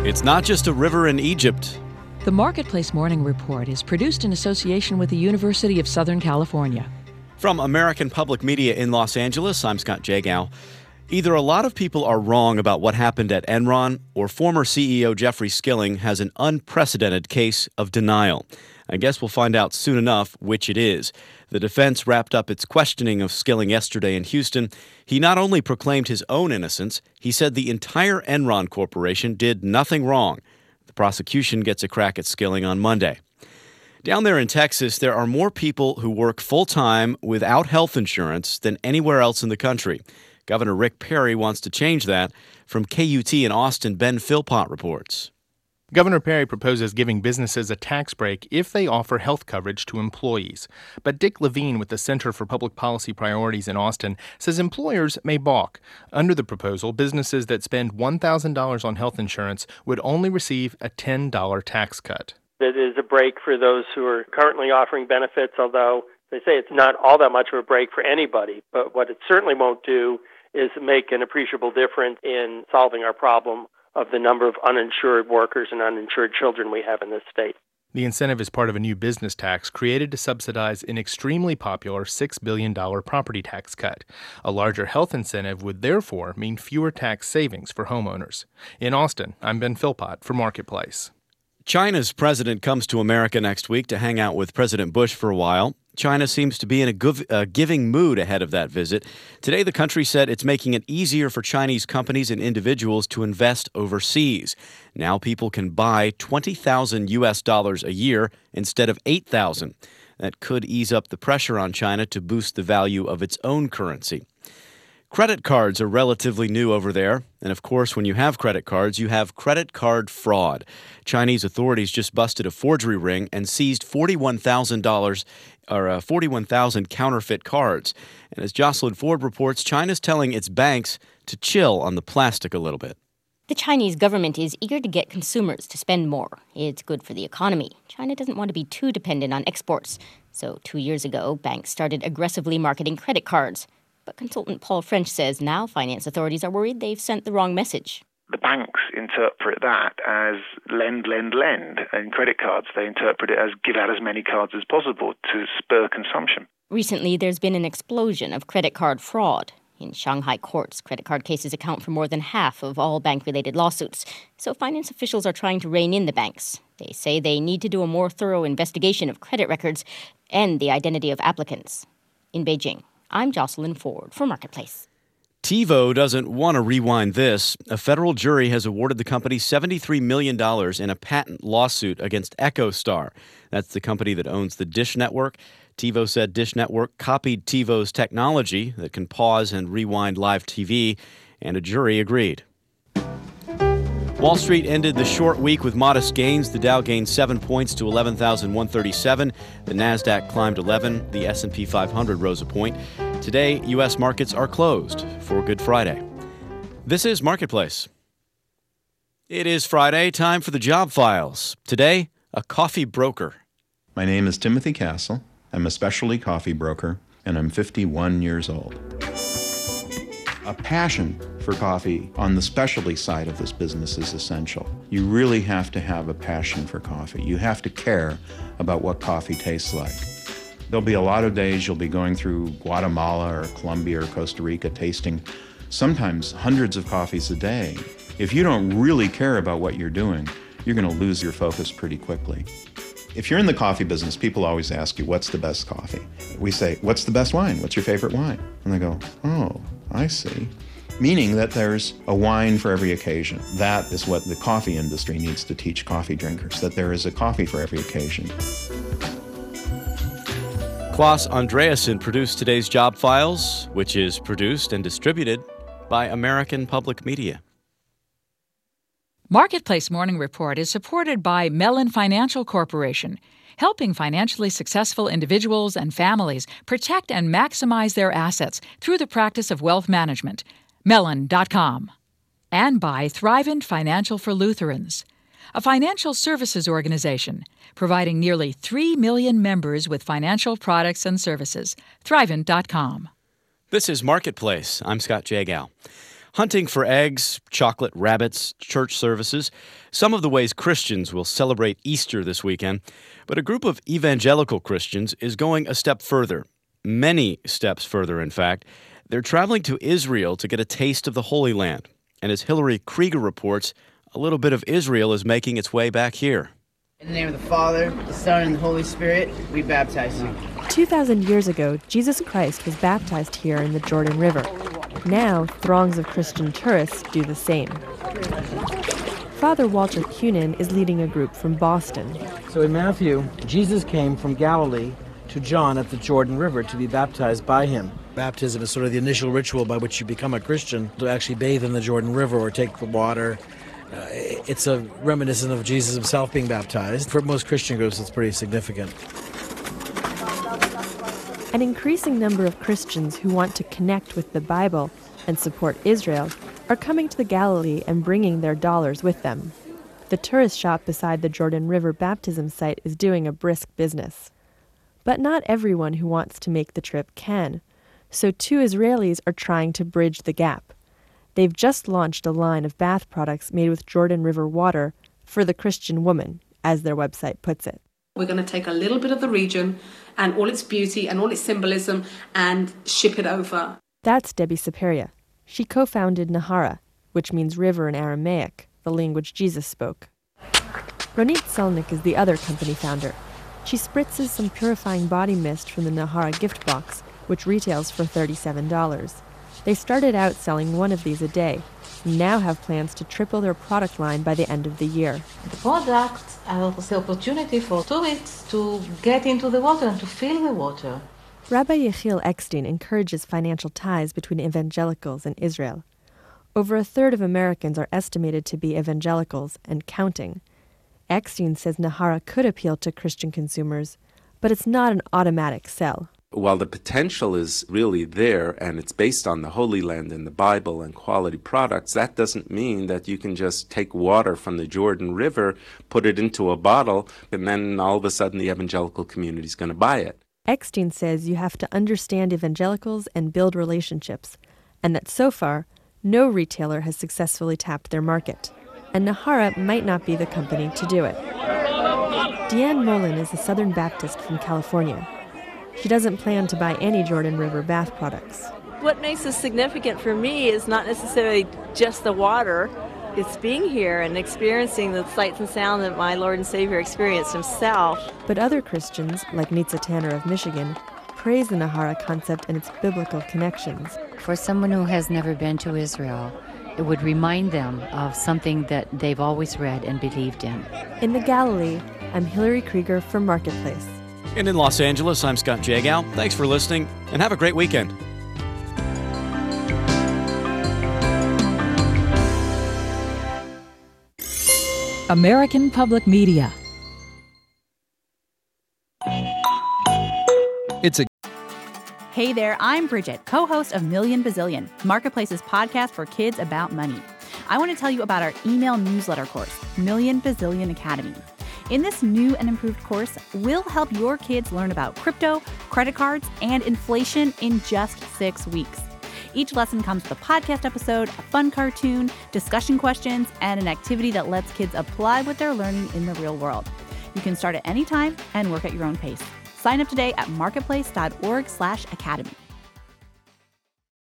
It's not just a river in Egypt. The Marketplace Morning Report is produced in association with the University of Southern California. From American Public Media in Los Angeles, I'm Scott Jagow. Either a lot of people are wrong about what happened at Enron, or former CEO Jeffrey Skilling has an unprecedented case of denial. I guess we'll find out soon enough which it is. The defense wrapped up its questioning of Skilling yesterday in Houston. He not only proclaimed his own innocence, he said the entire Enron Corporation did nothing wrong. The prosecution gets a crack at Skilling on Monday. Down there in Texas, there are more people who work full-time without health insurance than anywhere else in the country. Governor Rick Perry wants to change that. From KUT in Austin, Ben Philpott reports. Governor Perry proposes giving businesses a tax break if they offer health coverage to employees. But Dick Levine with the Center for Public Policy Priorities in Austin says employers may balk. Under the proposal, businesses that spend $1,000 on health insurance would only receive a $10 tax cut. It is a break for those who are currently offering benefits, although they say it's not all that much of a break for anybody. But what it certainly won't do is make an appreciable difference in solving our problem of the number of uninsured workers and uninsured children we have in this state. The incentive is part of a new business tax created to subsidize an extremely popular $6 billion property tax cut. A larger health incentive would therefore mean fewer tax savings for homeowners. In Austin, I'm Ben Philpott for Marketplace. China's president comes to America next week to hang out with President Bush for a while. China seems to be in a giving mood ahead of that visit. Today, the country said it's making it easier for Chinese companies and individuals to invest overseas. Now people can buy $20,000 US a year instead of $8,000. That could ease up the pressure on China to boost the value of its own currency. Credit cards are relatively new over there, and of course, when you have credit cards, you have credit card fraud. Chinese authorities just busted a forgery ring and seized $41,000 counterfeit cards. And as Jocelyn Ford reports, China's telling its banks to chill on the plastic a little bit. The Chinese government is eager to get consumers to spend more. It's good for the economy. China doesn't want to be too dependent on exports. So 2 years ago, banks started aggressively marketing credit cards. But consultant Paul French says now finance authorities are worried they've sent the wrong message. The banks interpret that as lend. And credit cards, they interpret it as give out as many cards as possible to spur consumption. Recently, there's been an explosion of credit card fraud. In Shanghai courts, credit card cases account for more than half of all bank-related lawsuits. So finance officials are trying to rein in the banks. They say they need to do a more thorough investigation of credit records and the identity of applicants. In Beijing, I'm Jocelyn Ford for Marketplace. TiVo doesn't want to rewind this. A federal jury has awarded the company $73 million in a patent lawsuit against EchoStar. That's the company that owns the Dish Network. TiVo said Dish Network copied TiVo's technology that can pause and rewind live TV, and a jury agreed. Wall Street ended the short week with modest gains. The Dow gained 7 points to 11,137. The Nasdaq climbed 11. The S&P 500 rose a point. Today, U.S. markets are closed for Good Friday. This is Marketplace. It is Friday, time for the job files. Today, a coffee broker. My name is Timothy Castle. I'm a specialty coffee broker, and I'm 51 years old. A passion for coffee on the specialty side of this business is essential. You really have to have a passion for coffee. You have to care about what coffee tastes like. There'll be a lot of days you'll be going through Guatemala or Colombia or Costa Rica tasting sometimes hundreds of coffees a day. If you don't really care about what you're doing, you're going to lose your focus pretty quickly. If you're in the coffee business, people always ask you, what's the best coffee? We say, what's the best wine? What's your favorite wine? And they go, oh, I see. Meaning that there's a wine for every occasion. That is what the coffee industry needs to teach coffee drinkers, that there is a coffee for every occasion. Klaus Andreasen produced today's Job Files, which is produced and distributed by American Public Media. Marketplace Morning Report is supported by Mellon Financial Corporation, helping financially successful individuals and families protect and maximize their assets through the practice of wealth management. Mellon.com. And by Thrivent Financial for Lutherans, a financial services organization providing nearly 3 million members with financial products and services. Thrivent.com. This is Marketplace. I'm Scott Jagow. Hunting for eggs, chocolate rabbits, church services, some of the ways Christians will celebrate Easter this weekend. But a group of evangelical Christians is going a step further. Many steps further, in fact. They're traveling to Israel to get a taste of the Holy Land. And as Hillary Krieger reports, a little bit of Israel is making its way back here. In the name of the Father, the Son, and the Holy Spirit, we baptize you. 2,000 years ago, Jesus Christ was baptized here in the Jordan River. Now, throngs of Christian tourists do the same. Father Walter Kunin is leading a group from Boston. So in Matthew, Jesus came from Galilee to John at the Jordan River to be baptized by him. Baptism is sort of the initial ritual by which you become a Christian, to actually bathe in the Jordan River or take the water. It's a reminiscent of Jesus himself being baptized. For most Christian groups, it's pretty significant. An increasing number of Christians who want to connect with the Bible and support Israel are coming to the Galilee and bringing their dollars with them. The tourist shop beside the Jordan River baptism site is doing a brisk business. But not everyone who wants to make the trip can. So 2 Israelis are trying to bridge the gap. They've just launched a line of bath products made with Jordan River water for the Christian woman, as their website puts it. We're going to take a little bit of the region and all its beauty and all its symbolism and ship it over. That's Debbie Saperia. She co-founded Nahara, which means river in Aramaic, the language Jesus spoke. Ronit Selnick is the other company founder. She spritzes some purifying body mist from the Nahara gift box, which retails for $37. They started out selling one of these a day, and now have plans to triple their product line by the end of the year. The product offers the opportunity for tourists to get into the water and to feel the water. Rabbi Yechiel Eckstein encourages financial ties between evangelicals and Israel. Over a third of Americans are estimated to be evangelicals and counting. Eckstein says Nahara could appeal to Christian consumers, but it's not an automatic sell. While the potential is really there and it's based on the Holy Land and the Bible and quality products, that doesn't mean that you can just take water from the Jordan River, put it into a bottle, and then all of a sudden the evangelical community is going to buy it. Eckstein says you have to understand evangelicals and build relationships, and that so far, no retailer has successfully tapped their market. And Nahara might not be the company to do it. Deanne Mullen is a Southern Baptist from California. She doesn't plan to buy any Jordan River bath products. What makes this significant for me is not necessarily just the water. It's being here and experiencing the sights and sounds that my Lord and Savior experienced himself. But other Christians, like Nitza Tanner of Michigan, praise the Nahara concept and its biblical connections. For someone who has never been to Israel, it would remind them of something that they've always read and believed in. In the Galilee, I'm Hillary Krieger for Marketplace. And in Los Angeles, I'm Scott Jagow. Thanks for listening, and have a great weekend. American Public Media. Hey there, I'm Bridget, co-host of Million Bazillion, Marketplace's podcast for kids about money. I want to tell you about our email newsletter course, Million Bazillion Academy. In this new and improved course, we'll help your kids learn about crypto, credit cards, and inflation in just 6 weeks. Each lesson comes with a podcast episode, a fun cartoon, discussion questions, and an activity that lets kids apply what they're learning in the real world. You can start at any time and work at your own pace. Sign up today at marketplace.org/academy.